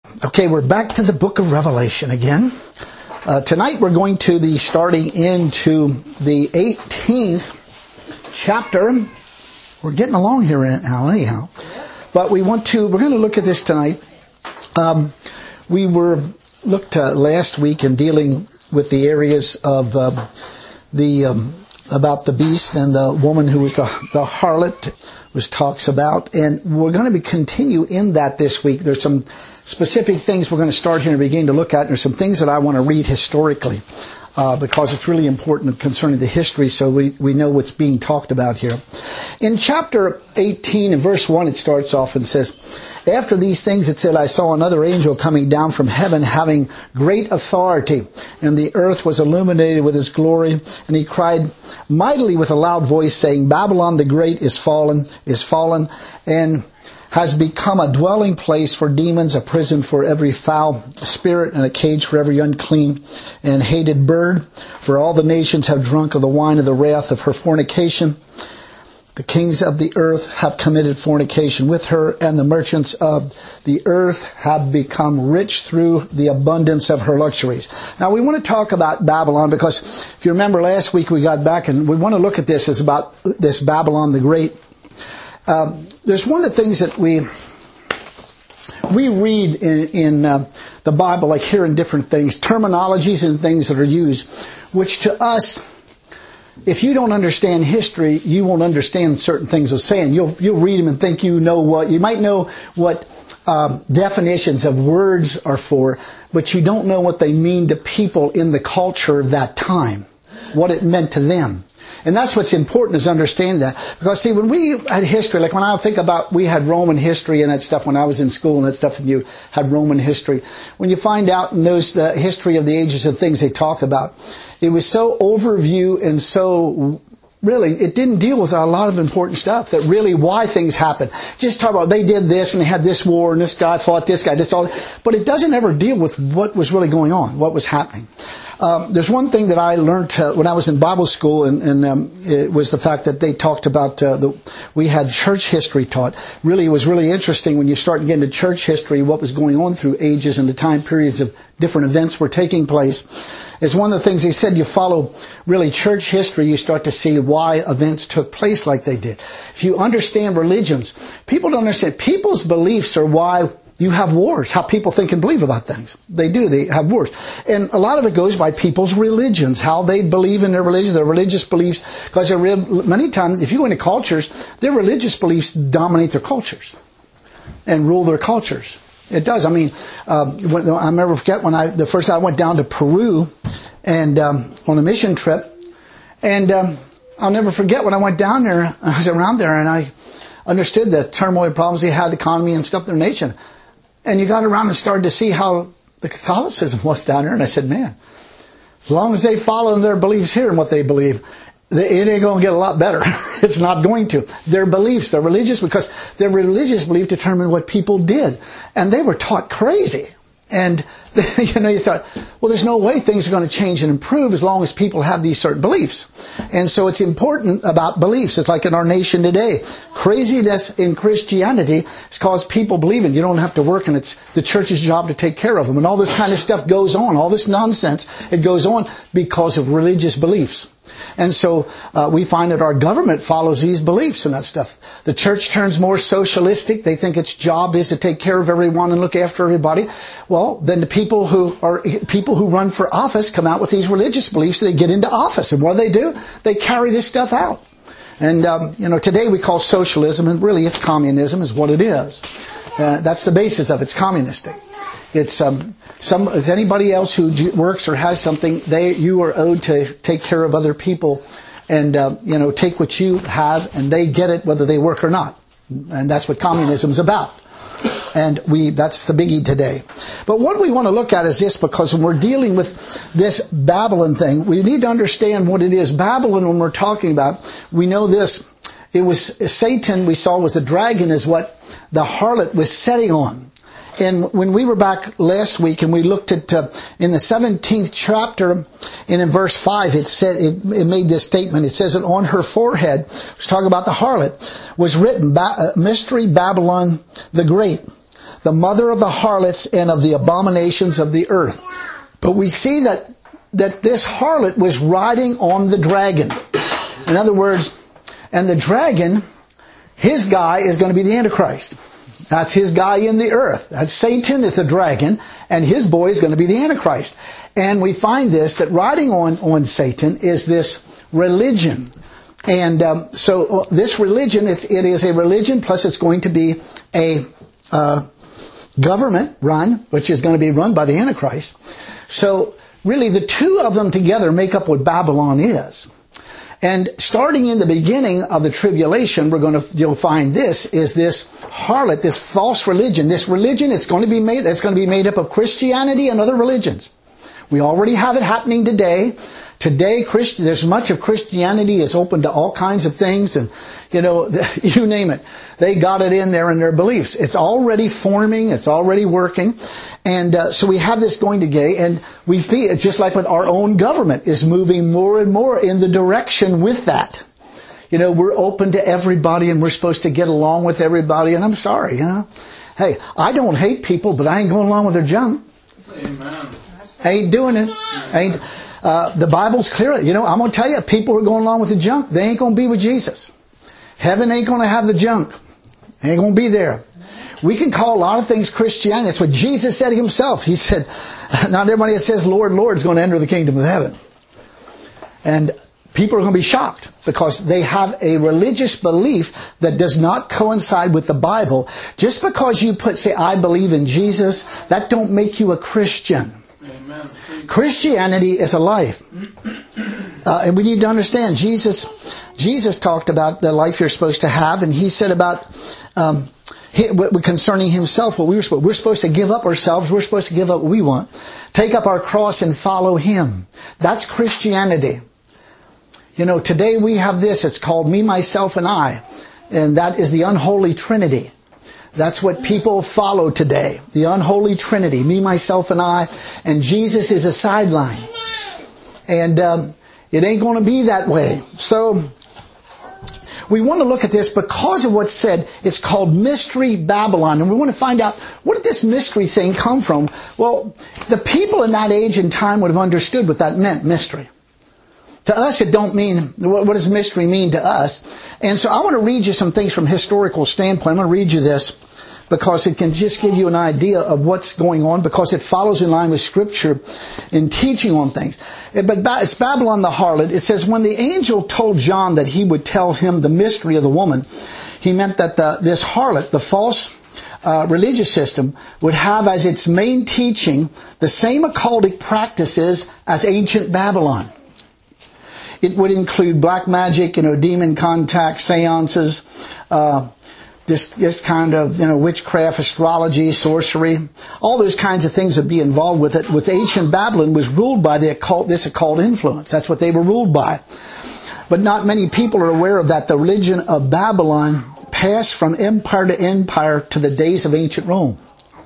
Okay, we're back to the book of Revelation again. Tonight we're going to be starting into the 18th chapter. We're getting along here now anyhow. But we're going to look at this tonight. We looked last week in dealing with the areas of about the beast and the woman who was the harlot was talks about, and we're going to continue in that this week. There's some specific things we're going to start here and begin to look at. There's some things that I want to read historically because it's really important concerning the history, so we know what's being talked about here. In chapter 18 and verse 1 it starts off and says, "After these things it said, I saw another angel coming down from heaven having great authority, and the earth was illuminated with his glory. And he cried mightily with a loud voice, saying, Babylon the great is fallen, and has become a dwelling place for demons, a prison for every foul spirit, and a cage for every unclean and hated bird. For all the nations have drunk of the wine of the wrath of her fornication. The kings of the earth have committed fornication with her, and the merchants of the earth have become rich through the abundance of her luxuries." Now we want to talk about Babylon because if you remember last week we got back and we want to look at this as about this Babylon the Great. There's one of the things that we read in the Bible, like here in different things, terminologies and things that are used, which to us, if you don't understand history, you won't understand certain things of saying. You'll read them and think you might know what definitions of words are for, but you don't know what they mean to people in the culture of that time, what it meant to them. And that's what's important, is understand that. Because see, when we had history, like when I think about, we had Roman history and that stuff when I was in school and that stuff, and you had Roman history. When you find out in those, the history of the ages of things they talk about, it was so overview and so, really, it didn't deal with a lot of important stuff that really why things happened. Just talk about they did this and they had this war and this guy fought this guy, this all, but it doesn't ever deal with what was really going on, what was happening. There's one thing that I learned when I was in Bible school, and it was the fact that they talked about we had church history taught. Really, it was really interesting when you start getting into church history, what was going on through ages and the time periods of different events were taking place. It's one of the things they said, you follow really church history, you start to see why events took place like they did. If you understand religions, people don't understand. People's beliefs are why you have wars, how people think and believe about things. They do, they have wars. And a lot of it goes by people's religions, how they believe in their religion, their religious beliefs. Because many times, if you go into cultures, their religious beliefs dominate their cultures and rule their cultures. It does. I mean, I never forget when the first time I went down to Peru and on a mission trip. And I'll never forget when I went down there, I was around there and I understood the turmoil problems they had, the economy and stuff in their nation. And you got around and started to see how the Catholicism was down there. And I said, man, as long as they follow their beliefs here and what they believe, it ain't going to get a lot better. It's not going to. Their beliefs, their religious, because their religious belief determined what people did. And they were taught crazy. And, you thought, well, there's no way things are going to change and improve as long as people have these certain beliefs. And so it's important about beliefs. It's like in our nation today. Craziness in Christianity has caused people believing you don't have to work and it's the church's job to take care of them. And all this kind of stuff goes on. All this nonsense, it goes on because of religious beliefs. And so we find that our government follows these beliefs and that stuff. The church turns more socialistic. They think its job is to take care of everyone and look after everybody. Well, then the people who run for office come out with these religious beliefs. They get into office, and what do? They carry this stuff out. And today we call socialism, and really it's communism, is what it is. That's the basis of it. It's communistic. It's anybody else who works or has something, you are owed to take care of other people and take what you have, and they get it whether they work or not. And that's what communism is about. And that's the biggie today. But what we want to look at is this, because when we're dealing with this Babylon thing, we need to understand what it is. Babylon, when we're talking about, we know this. It was Satan, we saw, was the dragon, is what the harlot was setting on. And when we were back last week and we looked at, in the 17th chapter and in verse 5, it said, it made this statement. It says that on her forehead, it was talking about the harlot, was written, Mystery Babylon the Great, the mother of the harlots and of the abominations of the earth. But we see that this harlot was riding on the dragon. In other words, and the dragon, his guy is going to be the Antichrist. That's his guy in the earth. That's Satan is the dragon, and his boy is going to be the Antichrist. And we find that riding on Satan is this religion. And so this religion, it is a religion, plus it's going to be a government run, which is going to be run by the Antichrist. So really the two of them together make up what Babylon is. And starting in the beginning of the tribulation, you'll find this harlot, this false religion. This religion, it's going to be made up of Christianity and other religions. We already have it happening today. Today, there's much of Christianity is open to all kinds of things, and you name it, they got it in there in their beliefs. It's already forming, it's already working, and so we have this going to gay, and we feel just like with our own government is moving more and more in the direction with that. We're open to everybody, and we're supposed to get along with everybody. And I'm sorry, hey, I don't hate people, but I ain't going along with their junk. Amen. I ain't doing it. The Bible's clear. I'm going to tell you, people who are going along with the junk, they ain't going to be with Jesus. Heaven ain't going to have the junk. Ain't going to be there. We can call a lot of things Christianity. That's what Jesus said himself. He said, not everybody that says Lord, Lord is going to enter the kingdom of heaven. And people are going to be shocked because they have a religious belief that does not coincide with the Bible. Just because you say, I believe in Jesus, that don't make you a Christian. Amen. Christianity is a life. And we need to understand, Jesus talked about the life you're supposed to have, and he said about concerning himself, what we're supposed to give up ourselves, we're supposed to give up what we want. Take up our cross and follow him. That's Christianity. Today we have this, it's called me, myself, and I. And that is the unholy trinity. That's what people follow today. The unholy trinity. Me, myself, and I. And Jesus is a sideline. And it ain't going to be that way. So we want to look at this because of what's said. It's called Mystery Babylon. And we want to find out, where did this mystery thing come from? Well, the people in that age and time would have understood what that meant, mystery. To us, it don't mean, what does mystery mean to us? And so I want to read you some things from historical standpoint. I'm going to read you this because it can just give you an idea of what's going on, because it follows in line with Scripture in teaching on things. But it's Babylon the harlot. It says, when the angel told John that he would tell him the mystery of the woman, he meant that this harlot, the false religious system, would have as its main teaching the same occultic practices as ancient Babylon. It would include black magic, demon contact, seances, this kind of, witchcraft, astrology, sorcery. All those kinds of things would be involved with it. With ancient Babylon was ruled by this occult influence. That's what they were ruled by. But not many people are aware of that. The religion of Babylon passed from empire to empire to the days of ancient Rome.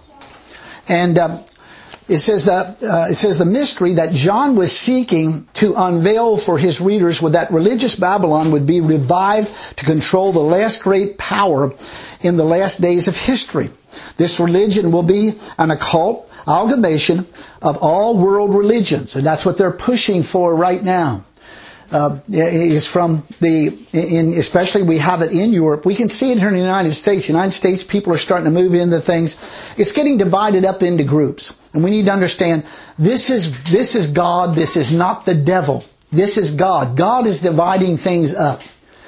And it says the mystery that John was seeking to unveil for his readers was that religious Babylon would be revived to control the last great power in the last days of history. This religion will be an occult amalgamation of all world religions, and that's what they're pushing for right now. Is from especially we have it in Europe. We can see it here in the United States. United States people are starting to move into things. It's getting divided up into groups. And we need to understand this is God. This is not the devil. This is God. God is dividing things up.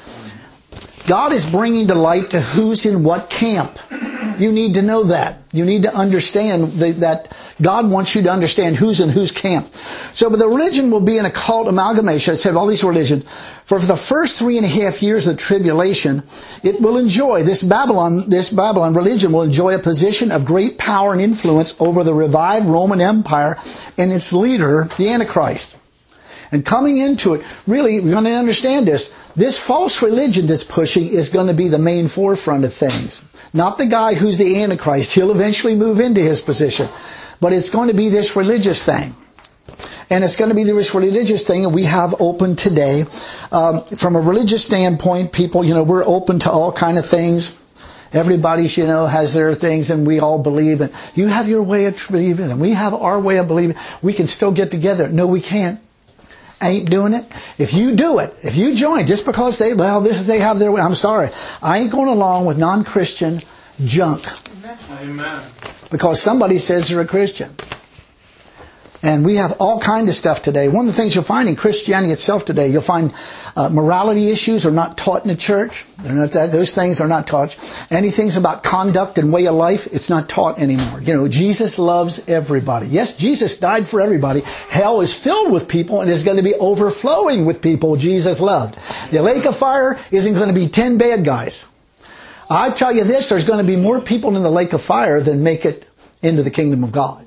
God is bringing to light to who's in what camp. You need to know that. You need to understand that God wants you to understand who's in whose camp. So, but the religion will be an occult amalgamation. I said all these religions. For the first 3.5 years of the tribulation, it will enjoy, this Babylon religion will enjoy a position of great power and influence over the revived Roman Empire and its leader, the Antichrist. And coming into it, really, we're going to understand this. This false religion that's pushing is going to be the main forefront of things. Not the guy who's the Antichrist. He'll eventually move into his position. But it's going to be this religious thing. And it's going to be this religious thing that we have open today. From a religious standpoint, people, we're open to all kind of things. everybody, has their things and we all believe. And you have your way of believing and we have our way of believing. We can still get together. No, we can't. Ain't doing it. If you do it, if you join, just because they have their way, I'm sorry. I ain't going along with non-Christian junk. Amen. Because somebody says they're a Christian. And we have all kinds of stuff today. One of the things you'll find in Christianity itself today, you'll find morality issues are not taught in the church. Those things are not taught. Anything about conduct and way of life, it's not taught anymore. Jesus loves everybody. Yes, Jesus died for everybody. Hell is filled with people and is going to be overflowing with people Jesus loved. The lake of fire isn't going to be 10 bad guys. I tell you this, there's going to be more people in the lake of fire than make it into the kingdom of God.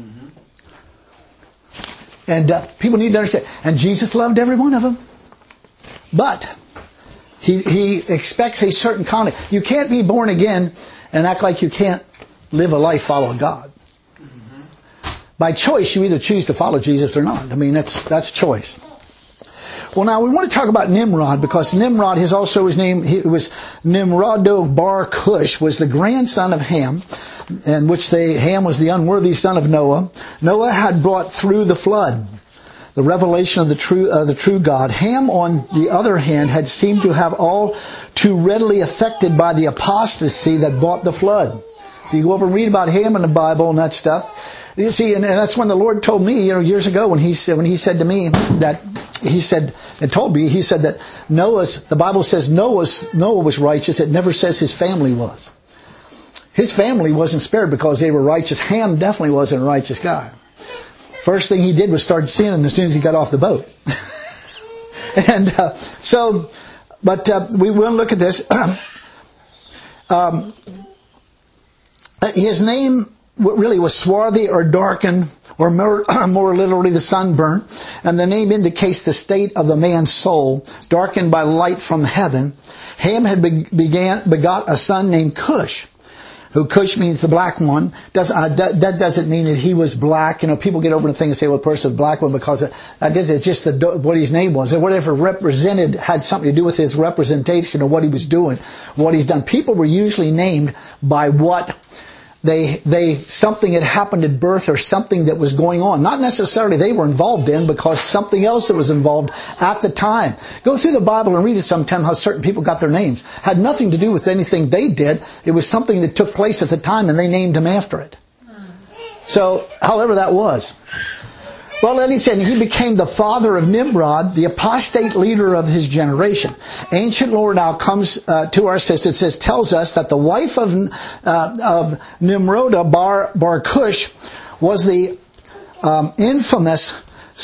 And people need to understand. And Jesus loved every one of them. But He expects a certain conduct. You can't be born again and act like you can't live a life following God. By choice, you either choose to follow Jesus or not. I mean, that's choice. Well, now we want to talk about Nimrod, because Nimrod is also his name. It was Nimrodo Bar Cush, was the grandson of Ham, in which Ham was the unworthy son of Noah. Noah had brought through the flood the revelation of the true God. Ham, on the other hand, had seemed to have all too readily affected by the apostasy that brought the flood. So you go over and read about Ham in the Bible and that stuff. You see, and that's when the Lord told me, years ago, when He said to me that He said that the Bible says Noah was righteous. It never says his family was. His family wasn't spared because they were righteous. Ham definitely wasn't a righteous guy. First thing he did was start sinning as soon as he got off the boat. And we will look at this. His name really was swarthy or darkened, or more literally the sunburnt. And the name indicates the state of the man's soul, darkened by light from heaven. Ham had begot a son named Cush. Who Cush means the black one. That doesn't mean that he was black. People get over the thing and say, well, the person is black one because it's just what his name was. And whatever represented had something to do with his representation of what he was doing, what he's done. People were usually named by what something had happened at birth or something that was going on. Not necessarily they were involved in, because something else that was involved at the time. Go through the Bible and read it sometime how certain people got their names. Had nothing to do with anything they did. It was something that took place at the time and they named him after it. So, however that was. Well, then he said he became the father of Nimrod, the apostate leader of his generation. Ancient lore now comes to our assistance. Tells us that the wife of Nimroda Bar Cush was the infamous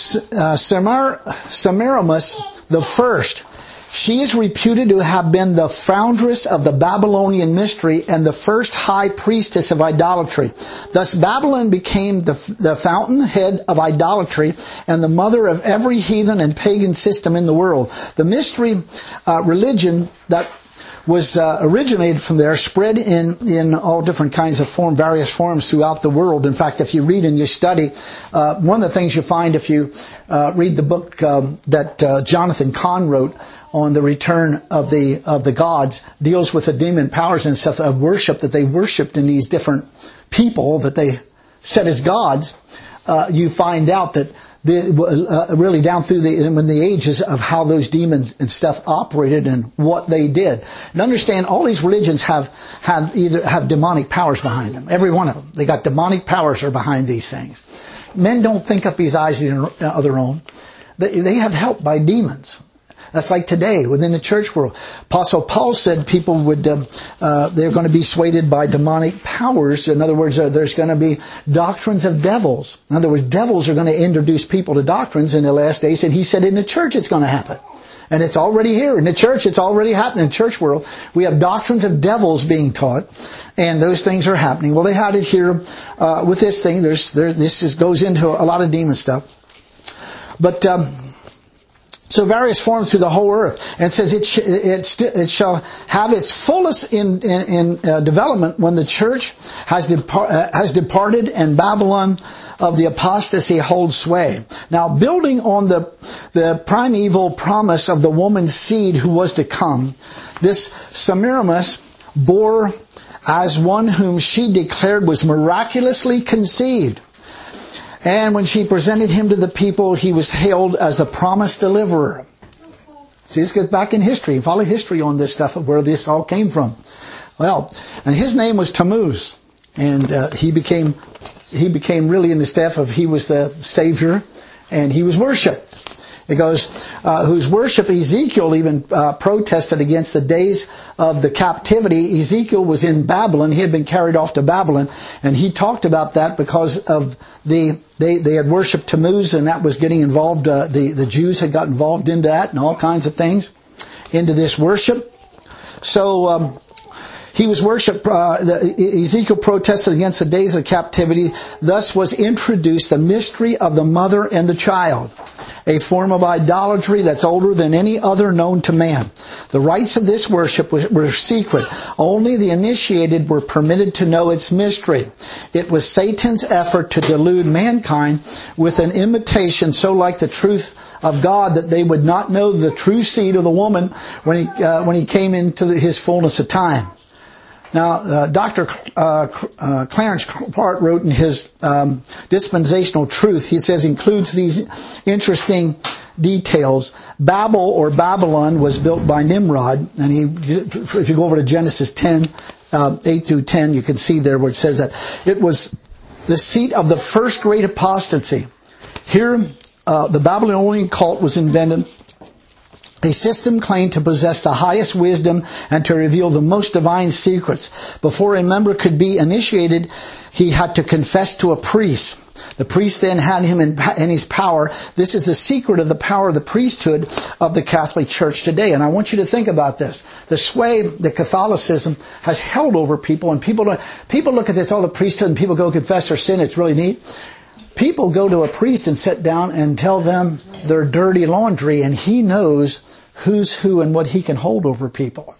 Semiramis the First. She is reputed to have been the foundress of the Babylonian mystery and the first high priestess of idolatry. Thus Babylon became the fountainhead of idolatry and the mother of every heathen and pagan system in the world. The mystery religion that was originated from there, spread in all different kinds of various forms throughout the world. In fact, if you read and you study, one of the things you find if you read the book that Jonathan Cahn wrote on the return of the gods, deals with the demon powers and stuff of worship that they worshipped in these different people that they set as gods. You find out that really down through the ages of how those demons and stuff operated and what they did. And understand, all these religions have demonic powers behind them. Every one of them. They got demonic powers are behind these things. Men don't think up these eyes of their own. They have help by demons. That's like today within the church world. Apostle Paul said people they're going to be swayed by demonic powers. In other words, there's going to be doctrines of devils. In other words, devils are going to introduce people to doctrines in the last days. And he said in the church it's going to happen. And it's already here. In the church, it's already happening. In the church world, we have doctrines of devils being taught. And those things are happening. Well, they had it here with this thing. This goes into a lot of demon stuff. But so various forms through the whole earth. And it says it shall have its fullest in development when the church has departed and Babylon of the apostasy holds sway. Now, building on the primeval promise of the woman's seed who was to come, this Semiramis bore as one whom she declared was miraculously conceived. And when she presented him to the people, he was hailed as the promised deliverer. See, this goes back in history. Follow history on this stuff of where this all came from. Well, and his name was Tammuz. And he became really in the staff of he was the Savior, and he was worshipped. It goes, whose worship Ezekiel even protested against the days of the captivity. Ezekiel was in Babylon. He had been carried off to Babylon, and he talked about that because of they had worshipped Tammuz, and that was getting involved. The Jews had got involved into that and all kinds of things into this worship. So he was worshipped. Ezekiel protested against the days of captivity. Thus was introduced the mystery of the mother and the child, a form of idolatry that's older than any other known to man. The rites of this worship were secret. Only the initiated were permitted to know its mystery. It was Satan's effort to delude mankind with an imitation so like the truth of God that they would not know the true seed of the woman when he came into his fullness of time. Now, Dr. Clarence Clark wrote in his Dispensational Truth, he says, includes these interesting details. Babel or Babylon was built by Nimrod, and if you go over to Genesis 10, 8 through 10, you can see there where it says that it was the seat of the first great apostasy. Here, the Babylonian cult was invented. A system claimed to possess the highest wisdom and to reveal the most divine secrets. Before a member could be initiated, he had to confess to a priest. The priest then had him in his power. This is the secret of the power of the priesthood of the Catholic Church today. And I want you to think about this. The sway that Catholicism has held over people, and people look at this, the priesthood, and people go confess their sin. It's really neat. People go to a priest and sit down and tell them their dirty laundry, and he knows who's who and what he can hold over people.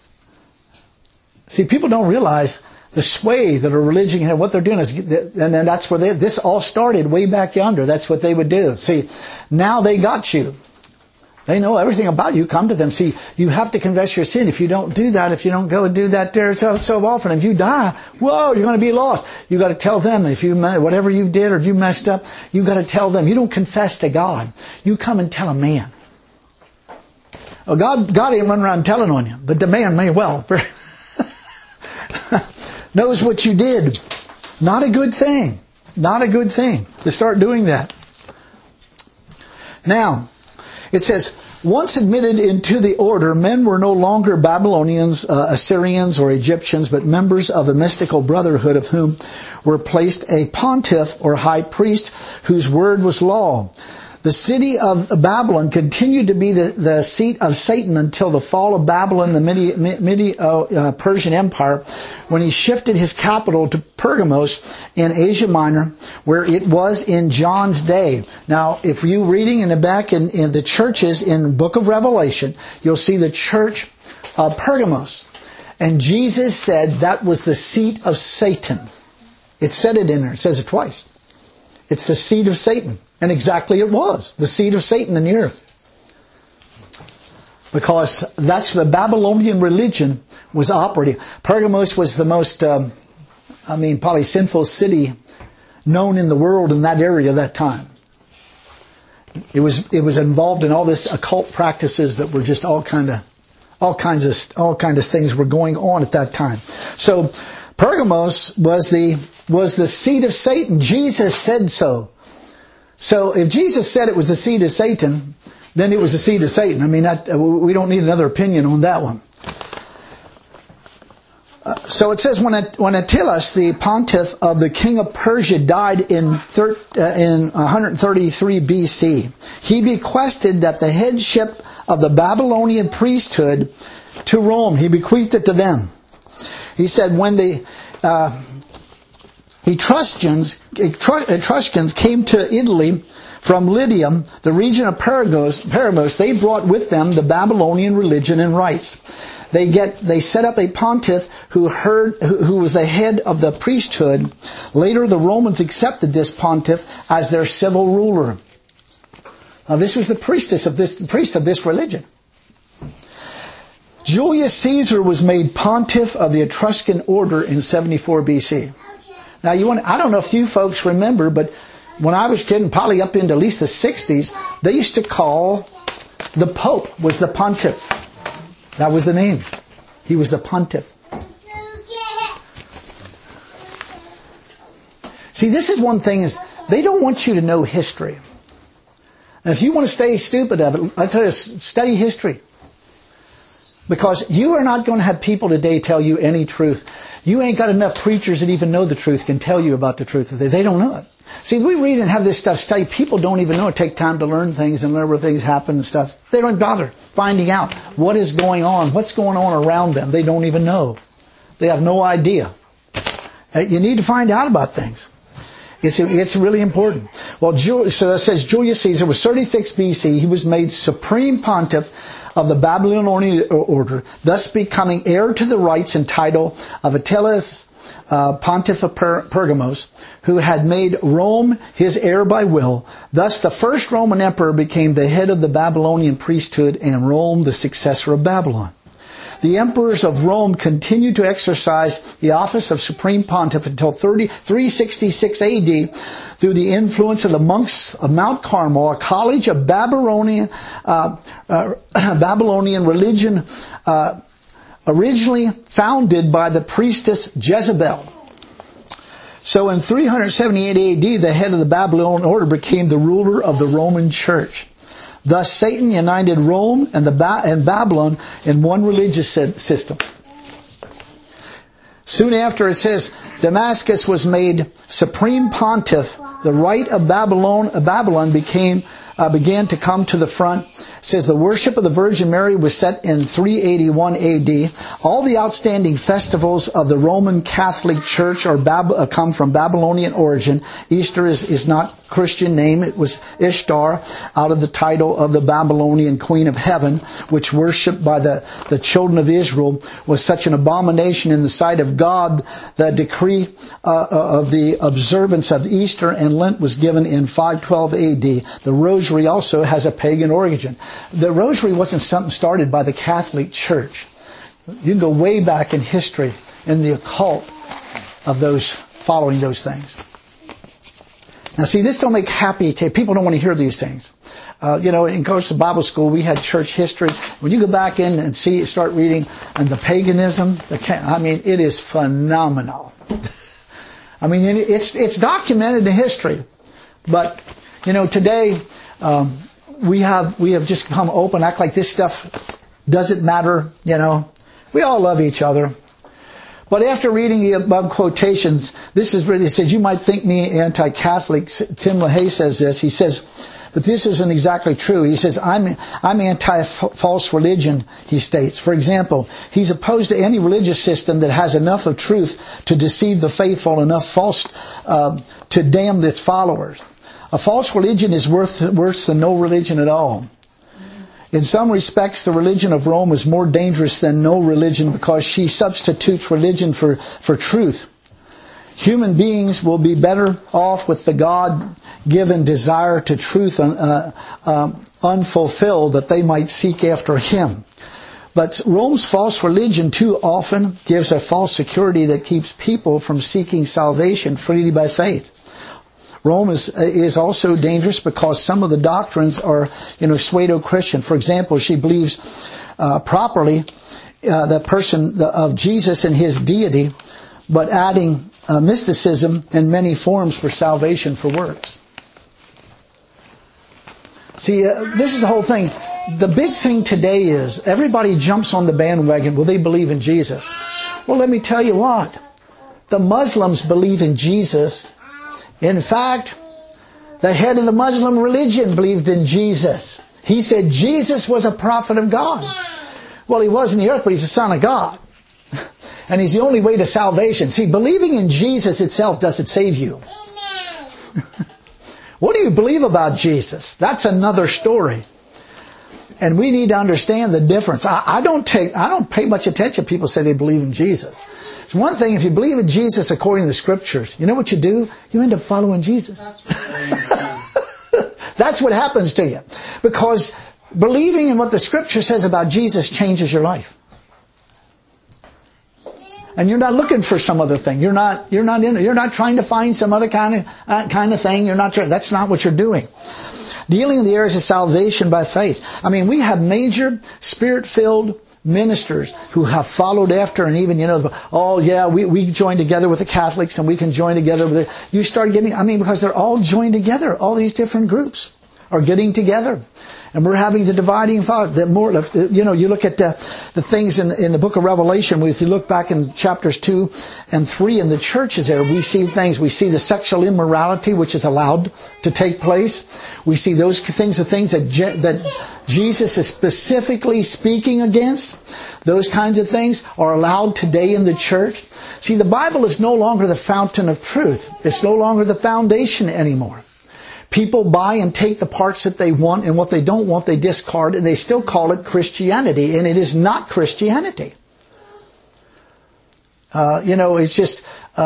See, people don't realize the sway that a religion and what they're doing is, and then that's where this all started way back yonder. That's what they would do. See, now they got you. They know everything about you. Come to them. See, you have to confess your sin. If you don't do that, if you don't go and do that there so often, if you die, whoa, you're going to be lost. You got to tell them whatever you did or if you messed up, you got to tell them. You don't confess to God. You come and tell a man. Well, God ain't running around telling on you, but the man may well knows what you did. Not a good thing. Not a good thing to start doing that. Now, it says, once admitted into the order, men were no longer Babylonians, Assyrians, or Egyptians, but members of a mystical brotherhood of whom were placed a pontiff or high priest whose word was law. The city of Babylon continued to be the seat of Satan until the fall of Babylon, the Persian Empire, when he shifted his capital to Pergamos in Asia Minor, where it was in John's day. Now, if you reading in the back in the churches in the book of Revelation, you'll see the church of Pergamos. And Jesus said that was the seat of Satan. It said it in there. It says it twice. It's the seat of Satan. And exactly it was. The seed of Satan in the earth. Because that's the Babylonian religion was operating. Pergamos was the most, probably sinful city known in the world in that area at that time. It was involved in all this occult practices that were just all kinds of things were going on at that time. So Pergamos was the seed of Satan. Jesus said so. So if Jesus said it was the seed of Satan, then it was the seed of Satan. We don't need another opinion on that one. So it says when Attalus, the pontiff of the king of Persia, died in 133 BC, he bequested that the headship of the Babylonian priesthood to Rome. He bequeathed it to them. He said when the Etruscans came to Italy from Lydia, the region of Pergamos, they brought with them the Babylonian religion and rites. They set up a pontiff who was the head of the priesthood. Later, the Romans accepted this pontiff as their civil ruler. Now, this was the priest of this religion. Julius Caesar was made pontiff of the Etruscan order in 74 BC. Now I don't know if you folks remember, but when I was getting probably up into at least the 60s, they used to call the Pope was the pontiff. That was the name. He was the pontiff. See, this is one thing is they don't want you to know history. And if you want to stay stupid of it, I tell you, study history. Because you are not going to have people today tell you any truth. You ain't got enough preachers that even know the truth can tell you about the truth. They don't know it. See, we read and have this stuff studied. People don't even know it. Take time to learn things and learn where things happen and stuff. They don't bother finding out what is going on, what's going on around them. They don't even know. They have no idea. You need to find out about things. It's really important. Well, so it says Julius Caesar was 36 BC. He was made supreme pontiff of the Babylonian order, thus becoming heir to the rights and title of Attalus, Pontiff of Pergamos, who had made Rome his heir by will. Thus the first Roman emperor became the head of the Babylonian priesthood and Rome the successor of Babylon. The emperors of Rome continued to exercise the office of supreme pontiff until 366 AD through the influence of the monks of Mount Carmel, a college of Babylonian religion originally founded by the priestess Jezebel. So in 378 AD, the head of the Babylonian order became the ruler of the Roman Church. Thus, Satan united Rome and Babylon in one religious system. Soon after, it says, Damascus was made supreme pontiff. The right of Babylon began to come to the front. It says the worship of the Virgin Mary was set in 381 AD. All the outstanding festivals of the Roman Catholic Church come from Babylonian origin. Easter is not Christian name. It was Ishtar, out of the title of the Babylonian Queen of Heaven, which worshipped by the children of Israel was such an abomination in the sight of God. The decree of the observance of Easter and Lent was given in 512 AD. The Rosary also has a pagan origin. The Rosary wasn't something started by the Catholic Church. You can go way back in history in the occult of those following those things. Now see, this don't make happy. People don't want to hear these things. In course of Bible school, we had church history. When you go back in and start reading, and the paganism, it is phenomenal. It's documented in history. But, today, we have just come open, act like this stuff doesn't matter, We all love each other. But after reading the above quotations, this is really, it says, you might think me anti-Catholic. Tim LaHaye says this. He says, but this isn't exactly true. He says, I'm anti-false religion, he states. For example, he's opposed to any religious system that has enough of truth to deceive the faithful, enough false to damn its followers. A false religion is worse than no religion at all. In some respects, the religion of Rome is more dangerous than no religion because she substitutes religion for truth. Human beings will be better off with the God-given desire to truth unfulfilled, that they might seek after Him. But Rome's false religion too often gives a false security that keeps people from seeking salvation freely by faith. Rome is also dangerous because some of the doctrines are, pseudo-Christian. For example, she believes properly the person of Jesus and His deity, but adding mysticism in many forms for salvation for works. See, this is the whole thing. The big thing today is everybody jumps on the bandwagon. Well, they believe in Jesus. Well, let me tell you what. The Muslims believe in Jesus. In fact, the head of the Muslim religion believed in Jesus. He said Jesus was a prophet of God. Well, He was in the earth, but He's the Son of God. And He's the only way to salvation. See, believing in Jesus itself doesn't save you. What do you believe about Jesus? That's another story. And we need to understand the difference. I don't pay much attention. People say they believe in Jesus. It's one thing if you believe in Jesus according to the Scriptures. You know what you do? You end up following Jesus. That's what happens to you. Because believing in what the Scripture says about Jesus changes your life. And you're not looking for some other thing. You're not trying to find some other kind of thing. That's not what you're doing. Dealing in the areas of salvation by faith. I mean, we have major Spirit-filled ministers who have followed after, and even, we join together with the Catholics, and we can join together with you start getting, because they're all joined together. All these different groups are getting together. And we're having the dividing thought that more, you look at the things in the book of Revelation. If you look back in chapters 2 and 3 in the churches there, we see things. We see the sexual immorality which is allowed to take place. We see those things, the things that Jesus is specifically speaking against. Those kinds of things are allowed today in the church. See, the Bible is no longer the fountain of truth. It's no longer the foundation anymore. People buy and take the parts that they want, and what they don't want they discard, and they still call it Christianity, and it is not Christianity. It's just,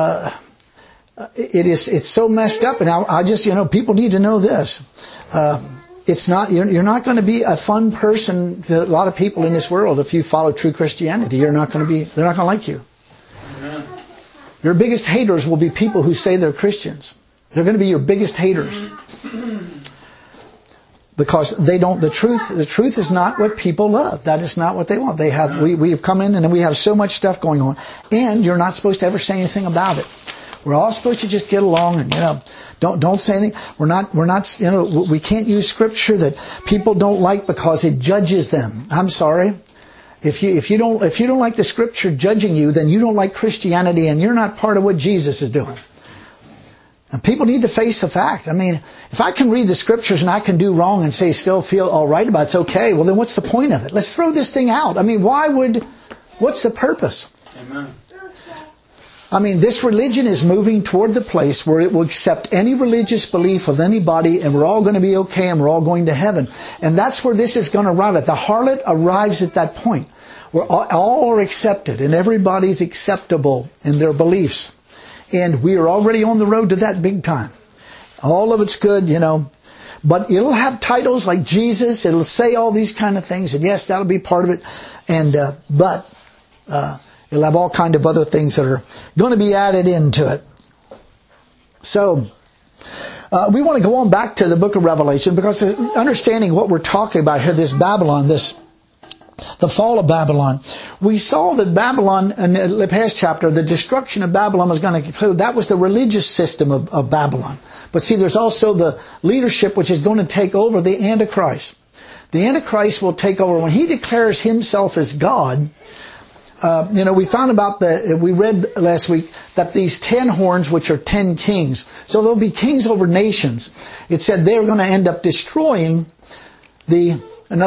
it's so messed up, and people need to know this. It's not, you're not going to be a fun person to a lot of people in this world if you follow true Christianity. They're not going to like you. Amen. Your biggest haters will be people who say they're Christians. They're going to be your biggest haters. Because the truth is not what people love. That is not what they want. We have come in and we have so much stuff going on. And you're not supposed to ever say anything about it. We're all supposed to just get along and, don't say anything. We can't use scripture that people don't like because it judges them. I'm sorry. If you don't like the scripture judging you, then you don't like Christianity and you're not part of what Jesus is doing. And people need to face the fact. If I can read the scriptures and I can do wrong and still feel all right about it, it's okay. Well, then what's the point of it? Let's throw this thing out. What's the purpose? Amen. This religion is moving toward the place where it will accept any religious belief of anybody, and we're all going to be okay, and we're all going to heaven. And that's where this is going to arrive at. The harlot arrives at that point where all are accepted and everybody's acceptable in their beliefs. And we are already on the road to that big time. All of it's good, But it'll have titles like Jesus. It'll say all these kind of things. And yes, that'll be part of it. And but it'll have all kind of other things that are going to be added into it. So we want to go on back to the book of Revelation, because understanding what we're talking about here, this Babylon, the fall of Babylon. We saw that Babylon, in the past chapter, the destruction of Babylon was going to conclude. That was the religious system of Babylon. But see, there's also the leadership which is going to take over, the Antichrist. The Antichrist will take over. When he declares himself as God, we found about we read last week that these 10 horns, which are 10 kings, so there'll be kings over nations. It said they're going to end up destroying the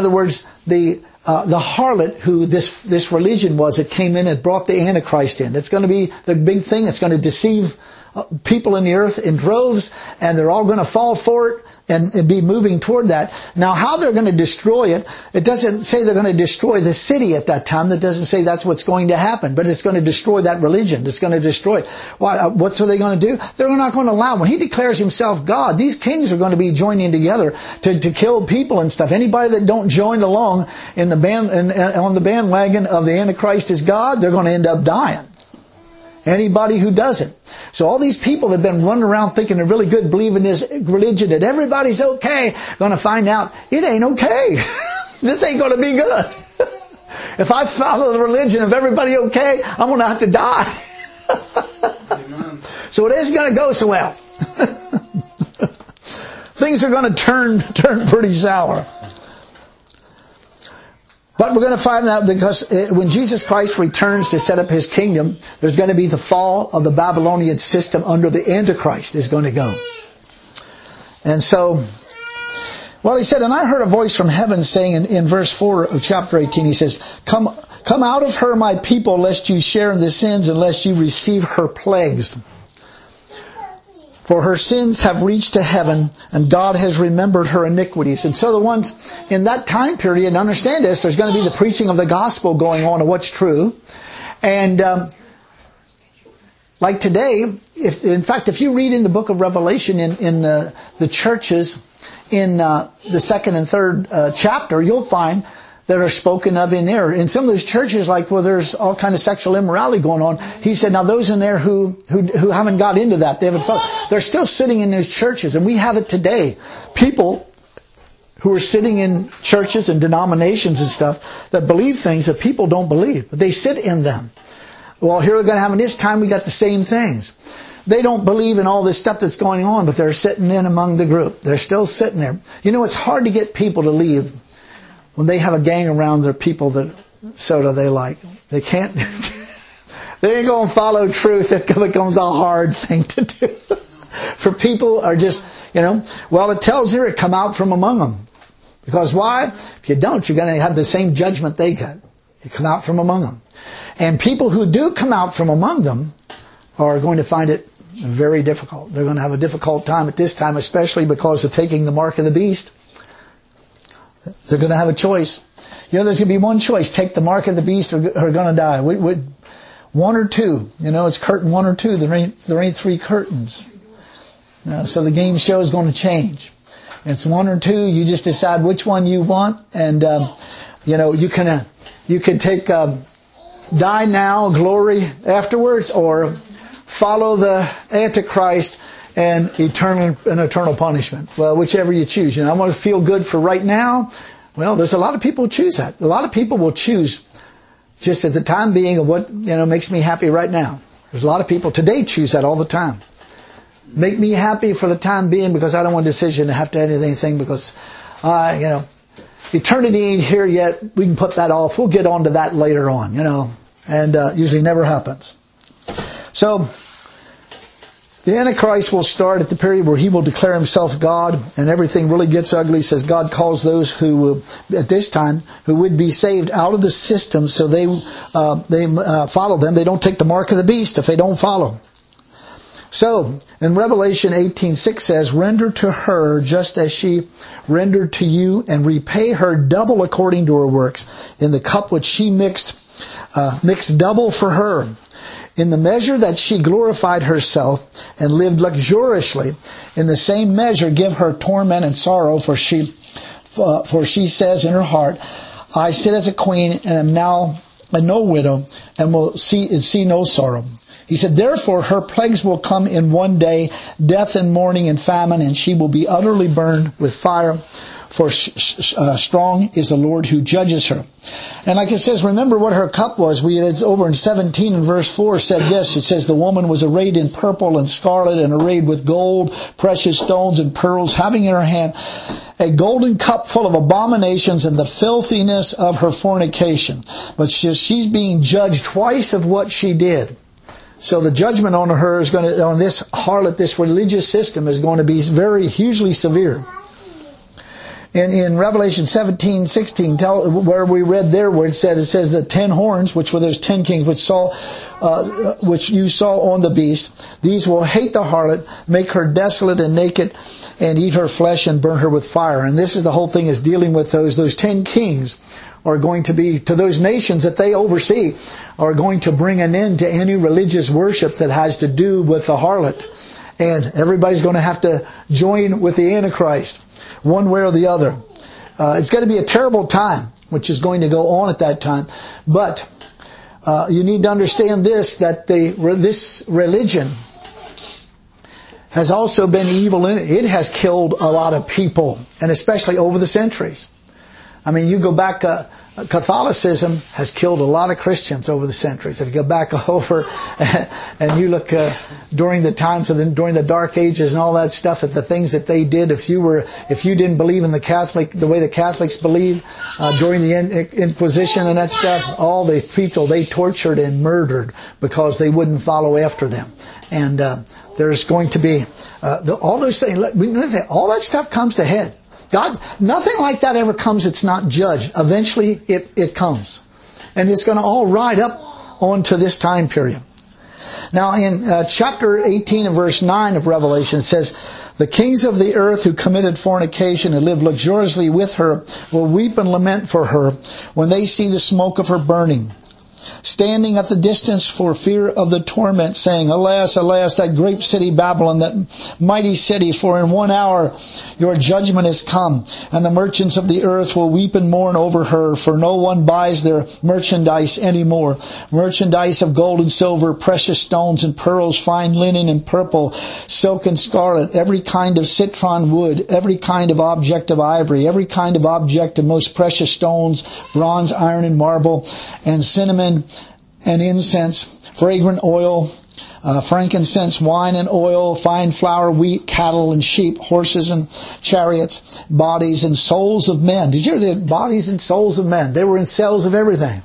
harlot who this religion was that came in and brought the Antichrist in. It's going to be the big thing. It's going to deceive people in the earth in droves, and they're all going to fall for it and be moving toward that. Now, how they're going to destroy it, it doesn't say they're going to destroy the city at that time. That doesn't say that's what's going to happen, but it's going to destroy that religion. It's going to destroy it. Why? What are they going to do? They're not going to allow. When he declares himself God, these kings are going to be joining together to kill people and stuff. Anybody that don't join along in on the bandwagon of the Antichrist is God, they're going to end up dying. Anybody who doesn't. So all these people that have been running around thinking they're really good, believing this religion that everybody's okay, going to find out it ain't okay. This ain't going to be good. If I follow the religion of everybody okay, I'm going to have to die. Amen. So it isn't going to go so well. Things are going to turn pretty sour. But we're going to find out, because when Jesus Christ returns to set up His kingdom, there's going to be the fall of the Babylonian system under the Antichrist is going to go. And so, He said, and I heard a voice from heaven saying in verse 4 of chapter 18, He says, Come out of her, my people, lest you share in the sins and lest you receive her plagues. For her sins have reached to heaven, and God has remembered her iniquities. And so the ones in that time period, understand this, there's going to be the preaching of the gospel going on of what's true. And like today, if you read in the book of Revelation in the churches in the second and third chapter, you'll find that are spoken of in there. In some of those churches, like where there's all kind of sexual immorality going on, he said, now those in there who haven't got into that, they're still sitting in those churches. And we have it today. People who are sitting in churches and denominations and stuff that believe things that people don't believe, but they sit in them. Well, here we're going to have in this time, we got the same things. They don't believe in all this stuff that's going on, but they're sitting in among the group. They're still sitting there. You know, it's hard to get people to leave when they have a gang around their people that soda they like. They can't, they ain't going to follow truth. It becomes a hard thing to do. For people are just, well, it tells here it come out from among them. Because why? If you don't, you're going to have the same judgment they got. You come out from among them. And people who do come out from among them are going to find it very difficult. They're going to have a difficult time at this time, especially because of taking the mark of the beast. They're going to have a choice. There's going to be one choice. Take the mark of the beast or going to die. One or two. It's curtain one or two. There ain't three curtains. So the game show is going to change. It's one or two. You just decide which one you want. And, you can take, die now, glory afterwards, or follow the Antichrist and eternal punishment. Well, whichever you choose. I want to feel good for right now. Well, there's a lot of people who choose that. A lot of people will choose just at the time being of what, makes me happy right now. There's a lot of people today choose that all the time. Make me happy for the time being because I don't want a decision to have to do anything because, eternity ain't here yet. We can put that off. We'll get on to that later on, and usually never happens. So, the Antichrist will start at the period where he will declare himself God, and everything really gets ugly. It says God calls those who, at this time, who would be saved out of the system, so they follow them. They don't take the mark of the beast if they don't follow. So, in Revelation 18:6 says, render to her just as she rendered to you, and repay her double according to her works. In the cup which she mixed double for her. In the measure that she glorified herself and lived luxuriously, in the same measure give her torment and sorrow, for she says in her heart, I sit as a queen and am now no widow, and will see no sorrow. He said, therefore her plagues will come in one day, death and mourning and famine, and she will be utterly burned with fire, for strong is the Lord who judges her. And like it says, remember what her cup was. It's over in 17 and verse 4 said this. It says, the woman was arrayed in purple and scarlet and arrayed with gold, precious stones and pearls, having in her hand a golden cup full of abominations and the filthiness of her fornication. But she's being judged twice of what she did. So the judgment on her is on this harlot, this religious system, is going to be very hugely severe. In Revelation 17:16, where we read there, where it says the 10 horns, which were those 10 kings, which you saw on the beast, these will hate the harlot, make her desolate and naked, and eat her flesh and burn her with fire. And this is the whole thing, is dealing with those 10 kings are going to be, to those nations that they oversee, are going to bring an end to any religious worship that has to do with the harlot. And everybody's going to have to join with the Antichrist, one way or the other. It's going to be a terrible time, which is going to go on at that time. But you need to understand this, that this religion has also been evil in it. It has killed a lot of people, and especially over the centuries. I mean, you go back, Catholicism has killed a lot of Christians over the centuries. If you go back over and you look during the times during the Dark Ages and all that stuff, at the things that they did, if you didn't believe in the way the Catholics believed during the Inquisition and that stuff, all the people they tortured and murdered because they wouldn't follow after them. And there's going to be all those things. All that stuff comes to head. God, nothing like that ever comes. It's not judged. Eventually, it comes, and it's going to all ride up onto this time period. Now, in chapter 18 and verse 9 of Revelation, it says, "The kings of the earth who committed fornication and lived luxuriously with her will weep and lament for her when they see the smoke of her burning. standing at the distance for fear of the torment, saying, Alas, alas, that great city Babylon, that mighty city, for in 1 hour your judgment is come, and the merchants of the earth will weep and mourn over her, for no one buys their merchandise any more. Merchandise of gold and silver, precious stones and pearls, fine linen and purple, silk and scarlet, every kind of citron wood, every kind of object of ivory, every kind of object of most precious stones, bronze, iron, and marble, and cinnamon and incense, fragrant oil, frankincense, wine and oil, fine flour, wheat, cattle and sheep, horses and chariots, bodies and souls of men. Did you hear that? Bodies and souls of men. They were in cells of everything.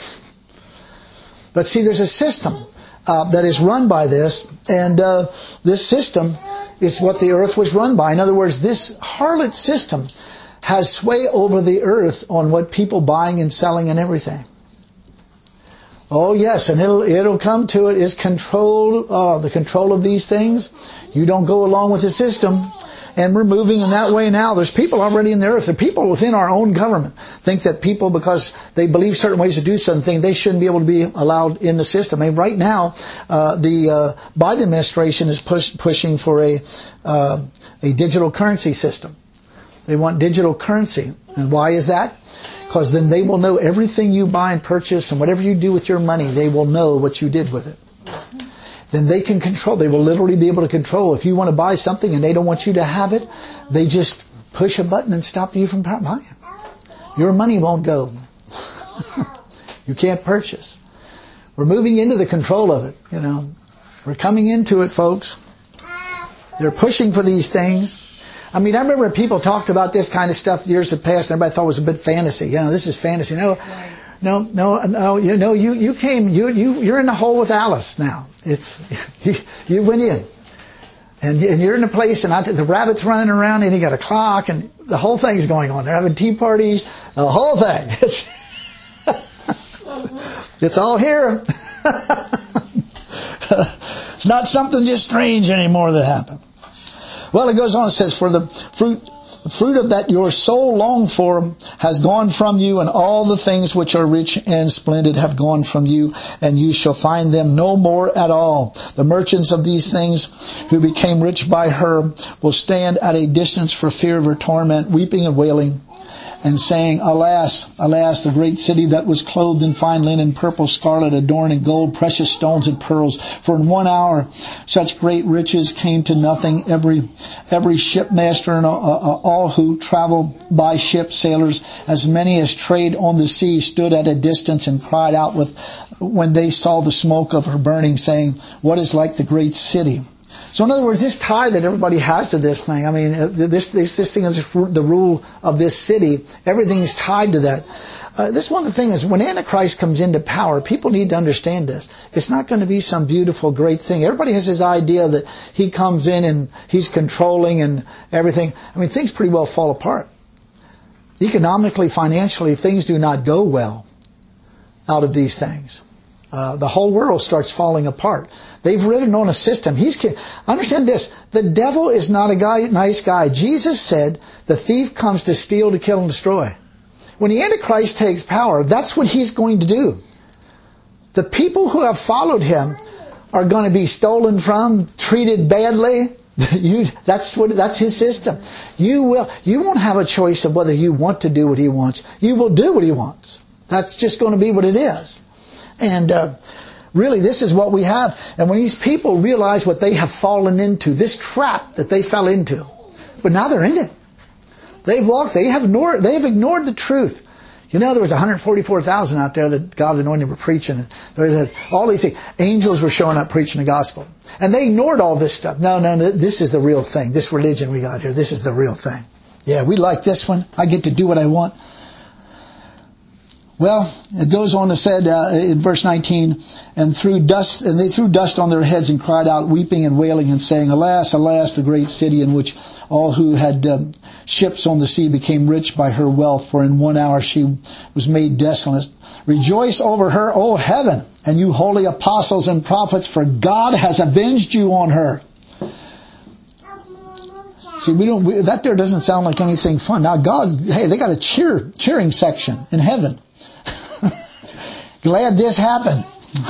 But see, there's a system that is run by this, and this system is what the earth was run by. In other words, this harlot system has sway over the earth on what people buying and selling and everything. Oh yes, and it'll come to it is control, the control of these things. You don't go along with the system. And we're moving in that way now. There's people already in the earth. There are people within our own government think that people, because they believe certain ways to do something, they shouldn't be able to be allowed in the system. And right now, the Biden administration is pushing for a digital currency system. They want digital currency. And why is that? Because then they will know everything you buy and purchase, and whatever you do with your money, they will know what you did with it. Then they can control. They will literally be able to control. If you want to buy something and they don't want you to have it, they just push a button and stop you from buying it. Your money won't go. You can't purchase. We're moving into the control of it, We're coming into it, folks. They're pushing for these things. I mean, I remember people talked about this kind of stuff years have passed, and everybody thought it was a bit fantasy. This is fantasy. No, you're in the hole with Alice now. You went in. And you're in a place, and the rabbit's running around, and you got a clock, and the whole thing's going on. They're having tea parties, the whole thing. It's all here. It's not something just strange anymore that happened. Well, it goes on, it says, for the fruit of that your soul longed for has gone from you, and all the things which are rich and splendid have gone from you, and you shall find them no more at all. The merchants of these things who became rich by her will stand at a distance for fear of her torment, weeping and wailing, and saying, Alas, alas, the great city that was clothed in fine linen, purple, scarlet, adorned in gold, precious stones and pearls. For in 1 hour such great riches came to nothing. Every shipmaster and all who travel by ship, sailors, as many as trade on the sea, stood at a distance and cried out when they saw the smoke of her burning, saying, What is like the great city? So in other words, this tie that everybody has to this thing, I mean, this thing is the rule of this city. Everything is tied to that. This one of the things is when Antichrist comes into power, people need to understand this. It's not going to be some beautiful, great thing. Everybody has this idea that he comes in and he's controlling and everything. I mean, things pretty well fall apart. Economically, financially, things do not go well out of these things. The whole world starts falling apart. They've written on a system. Understand this. The devil is not a nice guy. Jesus said the thief comes to steal, to kill, and destroy. When the Antichrist takes power, that's what he's going to do. The people who have followed him are going to be stolen from, treated badly. That's his system. You won't have a choice of whether you want to do what he wants. You will do what he wants. That's just going to be what it is. And really, this is what we have. And when these people realize what they have fallen into, this trap that they fell into, but now they're in it. They have ignored the truth. There was 144,000 out there that God anointed were preaching. All these things. Angels were showing up preaching the gospel. And they ignored all this stuff. No, this is the real thing. This religion we got here, this is the real thing. Yeah, we like this one. I get to do what I want. Well, it goes on to said in verse 19, and they threw dust on their heads and cried out, weeping and wailing and saying, Alas, alas, the great city in which all who had ships on the sea became rich by her wealth, for in 1 hour she was made desolate. Rejoice over her, O heaven, and you holy apostles and prophets, for God has avenged you on her. See, that there doesn't sound like anything fun. Now God, hey, they got a cheering section in heaven. Glad this happened.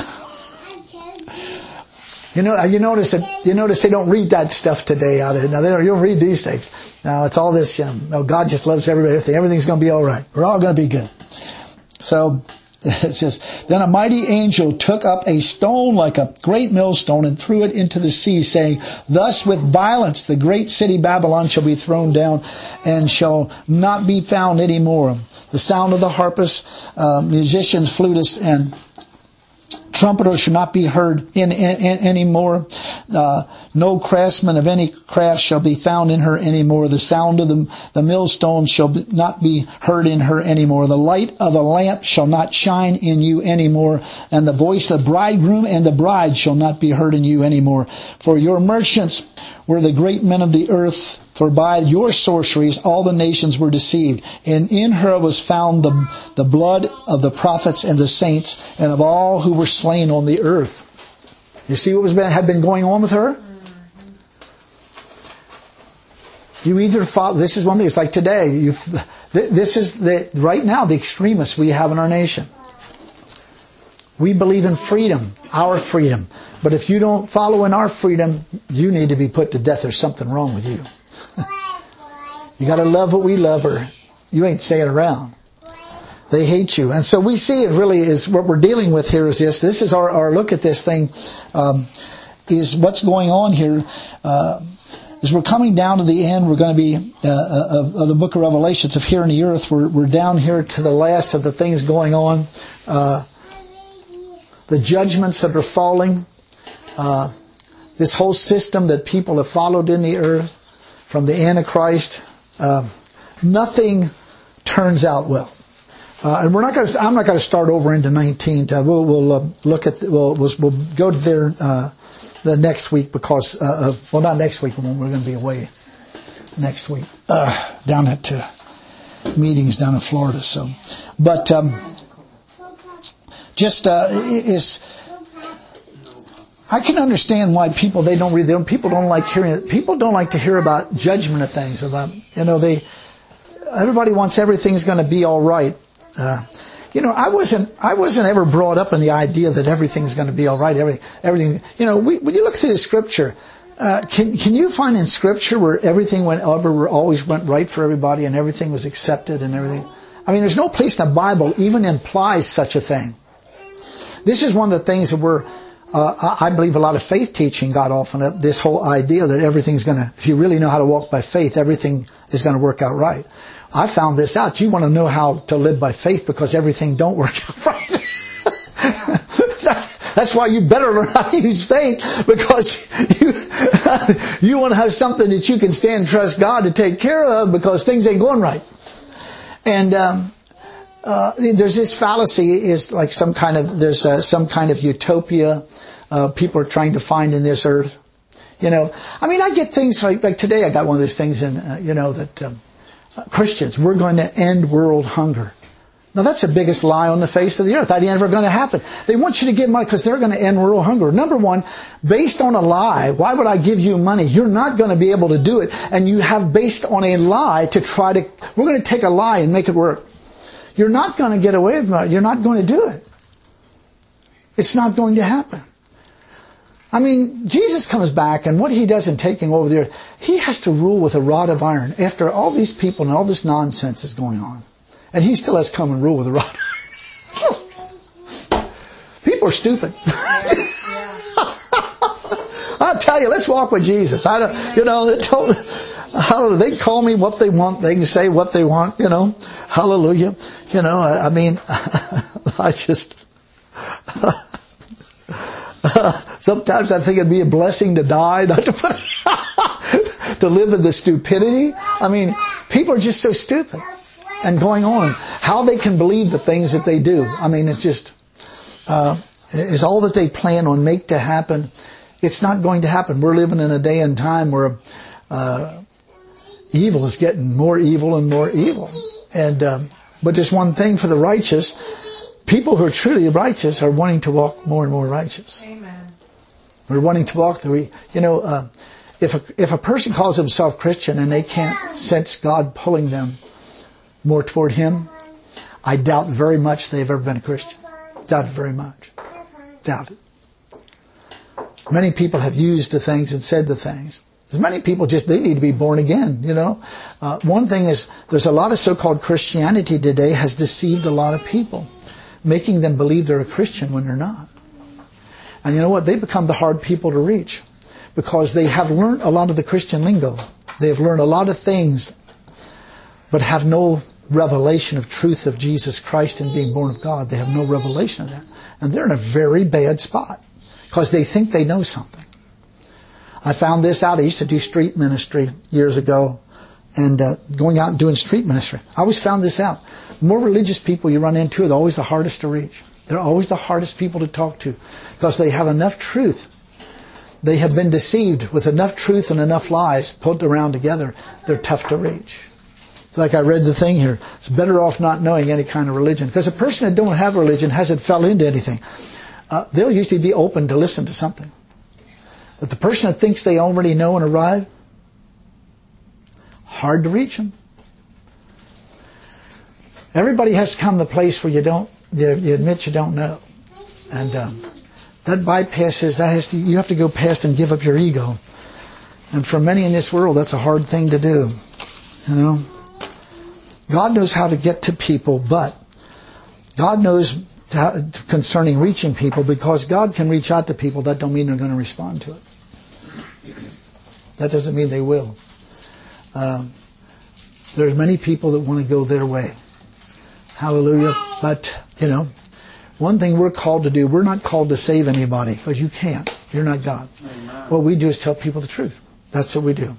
You notice they don't read that stuff today out of it. Now you don't read these things. Now it's all this, God just loves everybody. Everything's going to be all right. We're all going to be good. So it says, then a mighty angel took up a stone like a great millstone and threw it into the sea, saying, thus with violence the great city Babylon shall be thrown down and shall not be found any more. The sound of the harpists, musicians, flutists, and trumpeters shall not be heard in anymore. No craftsman of any craft shall be found in her anymore. The sound of the millstone shall not be heard in her anymore. The light of a lamp shall not shine in you anymore. And the voice of the bridegroom and the bride shall not be heard in you anymore. For your merchants were the great men of the earth. For by your sorceries all the nations were deceived. And in her was found the blood of the prophets and the saints and of all who were slain on the earth. You see what had been going on with her? You either follow, this is one thing, it's like today, this is right now the extremists we have in our nation. We believe in freedom, our freedom. But if you don't follow in our freedom, you need to be put to death. There's something wrong with you. You got to love what we love, or you ain't staying around. They hate you. And so we see it really is what we're dealing with here is this. This is our look at this thing, is what's going on here. As we're coming down to the end, we're going to be of the book of Revelations of here on the earth. We're down here to the last of the things going on. The judgments that are falling. This whole system that people have followed in the earth from the Antichrist. Nothing turns out well. And I'm not going to start over into 19. We'll look at, we'll go to there, the next week because, not next week, we're going to be away next week, down at, meetings down in Florida. So, but, I can understand why people, people don't like hearing it. People don't like to hear about judgment of things. Everybody wants everything's going to be all right. I wasn't ever brought up in the idea that everything's going to be all right. Everything, when you look through the scripture, can you find in scripture where everything always went right for everybody and everything was accepted and everything? I mean, there's no place in the Bible even implies such a thing. This is one of the things that I believe a lot of faith teaching got off on this whole idea that everything's if you really know how to walk by faith, everything is going to work out right. I found this out. You want to know how to live by faith because everything don't work out right. That's why you better learn how to use faith, because you want to have something that you can stand and trust God to take care of because things ain't going right. And there's this fallacy is like some kind of utopia people are trying to find in this earth. I get things like today I got one of those things in, that Christians, we're going to end world hunger. Now that's the biggest lie on the face of the earth. That ain't ever going to happen. They want you to give money because they're going to end world hunger. Number one, based on a lie, why would I give you money? You're not going to be able to do it. And you have based on a lie we're going to take a lie and make it work. You're not going to get away from it. You're not going to do it. It's not going to happen. Jesus comes back, and what He does in taking over the earth, He has to rule with a rod of iron after all these people and all this nonsense is going on. And He still has to come and rule with a rod of iron. People are stupid. I'll tell you, let's walk with Jesus. They call me what they want. They can say what they want, Hallelujah. Sometimes I think it'd be a blessing to die, not to live in the stupidity. People are just so stupid and going on. How they can believe the things that they do. It's just, is all that they plan on make to happen. It's not going to happen. We're living in a day and time where, evil is getting more evil and more evil. But just one thing for the righteous, people who are truly righteous are wanting to walk more and more righteous. Amen. We're wanting to walk if a person calls himself Christian and they can't sense God pulling them more toward Him, I doubt very much they've ever been a Christian. Doubt it very much. Doubt it. Many people have used the things and said the things. There's many people they need to be born again, One thing is, there's a lot of so-called Christianity today has deceived a lot of people, making them believe they're a Christian when they're not. And you know what? They become the hard people to reach because they have learned a lot of the Christian lingo. They have learned a lot of things, but have no revelation of truth of Jesus Christ and being born of God. They have no revelation of that. And they're in a very bad spot because they think they know something. I found this out. I used to do street ministry years ago and going out and doing street ministry. I always found this out. The more religious people you run into, they're always the hardest to reach. They're always the hardest people to talk to because they have enough truth. They have been deceived with enough truth and enough lies put around together. They're tough to reach. It's like I read the thing here. It's better off not knowing any kind of religion. Because a person that don't have religion hasn't fell into anything. They'll usually be open to listen to something. But the person that thinks they already know and arrive, hard to reach them. Everybody has to come to the place where you admit you don't know. And that bypasses, you have to go past and give up your ego. And for many in this world, that's a hard thing to do. God knows how to get to people, but God knows concerning reaching people, because God can reach out to people, that don't mean they're going to respond to it. That doesn't mean they will. There's many people that want to go their way. Hallelujah. But, one thing we're called to do, we're not called to save anybody, because you can't. You're not God. Amen. What we do is tell people the truth. That's what we do.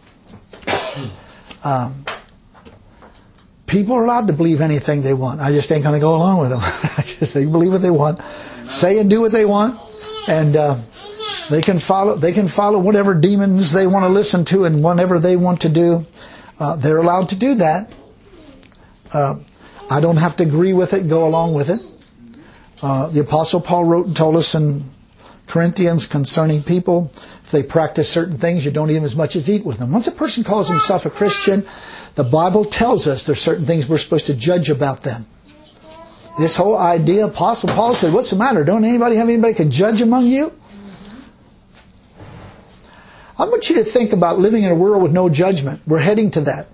People are allowed to believe anything they want. I just ain't going to go along with them. They believe what they want, say and do what they want, and they can follow whatever demons they want to listen to and whatever they want to do. They're allowed to do that. I don't have to agree with it, go along with it. The Apostle Paul wrote and told us in Corinthians concerning people, if they practice certain things, you don't eat them as much as eat with them. Once a person calls himself a Christian, the Bible tells us there's certain things we're supposed to judge about them. This whole idea, Apostle Paul said, what's the matter? Don't anybody have anybody can judge among you? I want you to think about living in a world with no judgment. We're heading to that.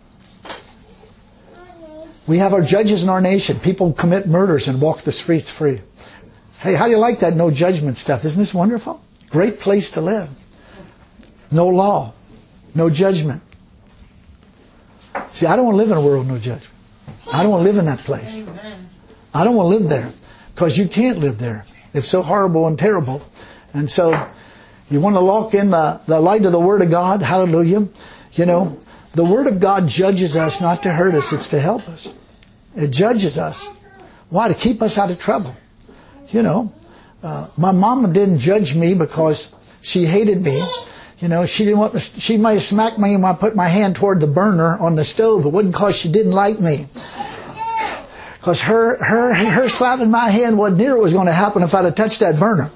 We have our judges in our nation. People commit murders and walk the streets free. Hey, how do you like that no judgment stuff? Isn't this wonderful? Great place to live. No law. No judgment. See, I don't want to live in a world with no judgment. I don't want to live in that place. Amen. I don't want to live there because you can't live there. It's so horrible and terrible. And so you want to lock in the light of the Word of God. Hallelujah. The Word of God judges us not to hurt us. It's to help us. It judges us. Why? To keep us out of trouble. My mama didn't judge me because she hated me. She didn't want. She might have smacked me when I put my hand toward the burner on the stove. It wasn't because she didn't like me. Because her slapping my hand wasn't near what was going to happen if I'd have touched that burner.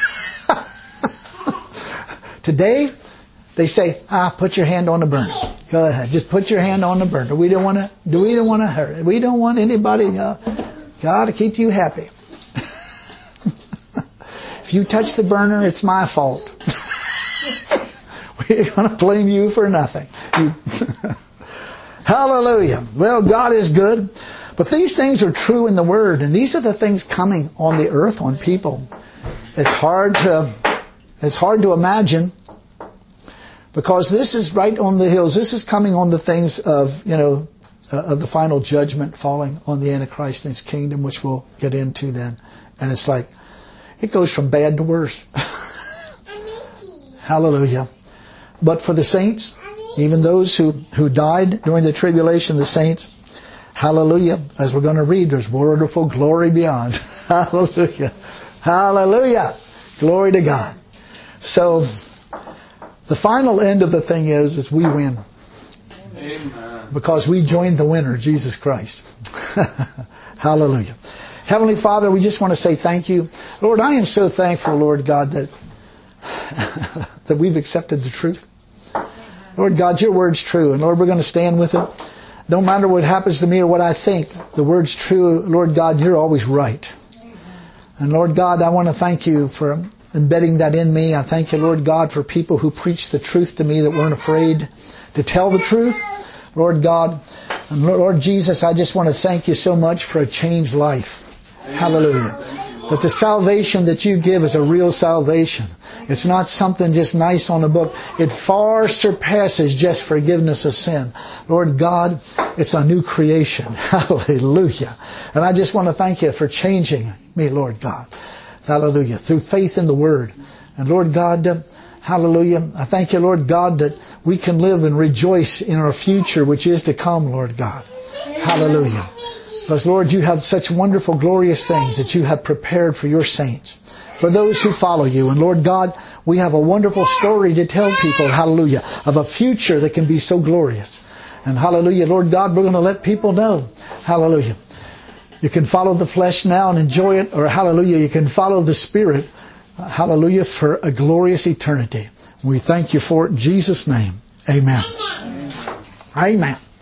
Today, they say, put your hand on the burner. Go ahead, just put your hand on the burner. We don't want to hurt. We don't want anybody. God to keep you happy. If you touch the burner, it's my fault. We're going to blame you for nothing. Hallelujah. Well, God is good. But these things are true in the Word, and these are the things coming on the earth, on people. It's hard to imagine, because this is right on the hills. This is coming on the things of the final judgment falling on the Antichrist and his kingdom, which we'll get into then. And it's like, it goes from bad to worse. Hallelujah. But for the saints, even those who died during the tribulation, the saints, hallelujah, as we're going to read, there's wonderful glory beyond. Hallelujah. Hallelujah. Glory to God. So, the final end of the thing is we win. Amen. Because we joined the winner, Jesus Christ. Hallelujah. Heavenly Father, we just want to say thank you. Lord, I am so thankful, Lord God, that we've accepted the truth. Lord God, your word's true, and Lord, we're going to stand with it. No matter what happens to me or what I think, the word's true. Lord God, you're always right. And Lord God, I want to thank you for embedding that in me. I thank you, Lord God, for people who preach the truth to me that weren't afraid to tell the truth. Lord God, and Lord Jesus, I just want to thank you so much for a changed life. Hallelujah. That the salvation that you give is a real salvation. It's not something just nice on a book. It far surpasses just forgiveness of sin. Lord God, it's a new creation. Hallelujah. And I just want to thank you for changing me, Lord God. Hallelujah. Through faith in the Word. And Lord God, hallelujah. I thank you, Lord God, that we can live and rejoice in our future which is to come, Lord God. Hallelujah. Because, Lord, you have such wonderful, glorious things that you have prepared for your saints, for those who follow you. And, Lord God, we have a wonderful story to tell people, hallelujah, of a future that can be so glorious. And, hallelujah, Lord God, we're going to let people know, hallelujah, you can follow the flesh now and enjoy it, or, hallelujah, you can follow the Spirit, hallelujah, for a glorious eternity. We thank you for it in Jesus' name. Amen. Amen.